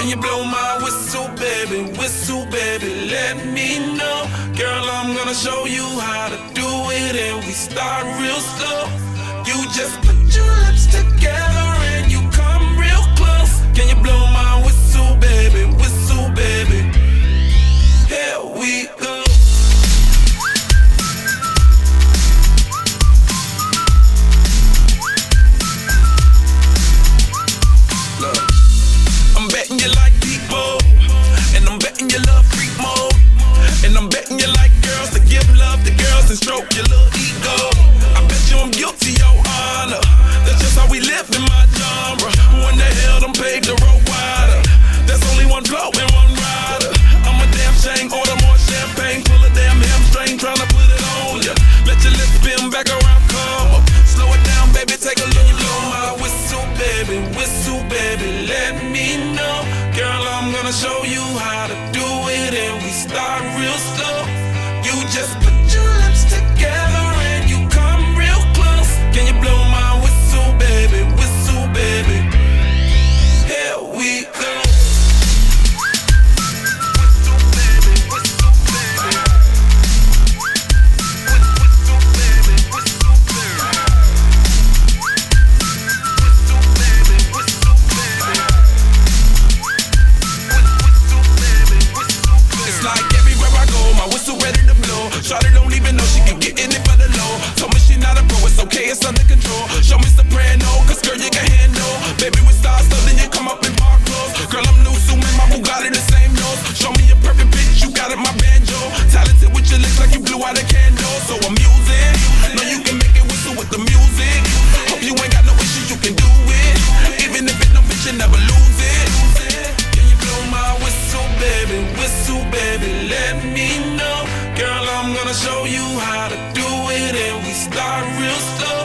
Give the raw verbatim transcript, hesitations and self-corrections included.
Can you blow my whistle, baby? Whistle, baby, let me know. Girl, I'm gonna show you how to do it, and we start real slow. You just put your lips together and you come real close. Can you blow my whistle, baby? Whistle, baby. Here we go. Look, I'm betting you like people, and I'm betting you love freak mode, and I'm betting you like girls to give love to girls and stroke your little ego. I bet you I'm guilty, your honor. That's just how we live in my genre. Who in the hell done paved the road wider? There's only one flow and one rider. I'm a damn shame, order more champagne, pull a damn hamstring, tryna put it on ya. Let your lips spin back around, come up. Slow it down, baby, take a look. You blow my whistle, baby, whistle, baby, let me know. Girl, I'm gonna show you how to do it, and we start real slow. You just put your lips together and you come real close. Can you blow my whistle, baby, whistle, baby? Here we go. Whistle, baby, whistle, baby. Whistle, baby, whistle, baby. Whistle, baby, whistle, baby. Whistle, baby, whistle, baby. It's like everywhere I go, my whistle ready to blow. Shawty don't even know she can get in it for the low. Told me she not a pro, it's okay, it's under control. Show me soprano, cause girl you can handle. Baby with stars, so then you come up in park clothes. Girl I'm new, so man, my Bugatti the same nose. Show me a perfect bitch, you got it, my banjo. Talented with your lips like you blew out a candle. So I'm using, know you can make it whistle with the music. Hope you ain't got no issues, you can do it. Even if it don't fit, you never lose it. Can you blow my whistle, baby, whistle, baby, let me know. Girl, I'm gonna show you how to do it, and we start real slow.